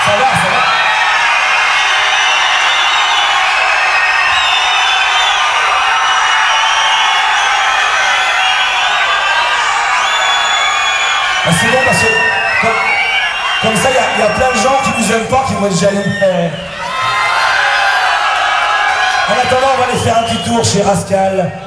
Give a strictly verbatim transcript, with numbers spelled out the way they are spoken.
Ça va, ça va. Ah, c'est bon parce que comme, comme ça, il y, y a plein de gens qui nous aiment pas, qui vont être jaloux. Euh... En attendant, on va aller faire un petit tour chez Rascal.